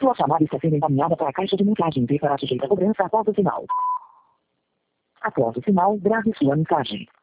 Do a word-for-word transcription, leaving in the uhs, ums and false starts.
Sua chamada está sendo encaminhada para a caixa de mensagem e será sujeita a cobrança após o sinal. Após o sinal, grave sua mensagem.